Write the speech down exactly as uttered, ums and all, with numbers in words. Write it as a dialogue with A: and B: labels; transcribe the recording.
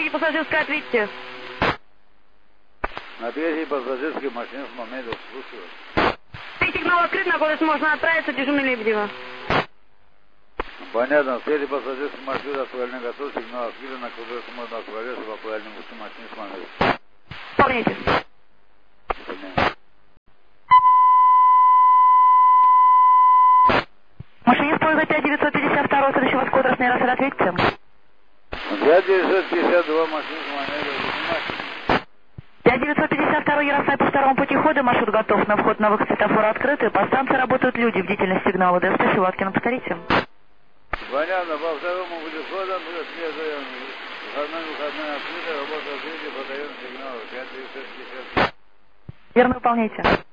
A: третьей пассажирской, ответьте.
B: На третьей пассажирской машине с момента слушаю.
A: Сигнал открыт, на город можно отправиться, дежурный Лебедева.
B: Понятно, в третьей пассажирской машине актуально готов, сигнал открыт, на город можно отправиться по правильному машине с момента.
A: Выполняйте. Машинист поезда пять девятьсот пятьдесят два, следующий вас код Роснейросер, ответьте.
B: пять девятьсот пятьдесят два машин с момента.
A: пять девятьсот пятьдесят два Ярославль по второму пути хода, маршрут готов, на вход на выход светофора открыты, по станции работают люди, бдительность сигнала ДСП, Силаткина, повторите.
B: Понятно, по второму пути хода следуем, выходной, выходной открытый, работа в виде, подаем сигнал пять девятьсот пятьдесят.
A: Верно, выполняйте.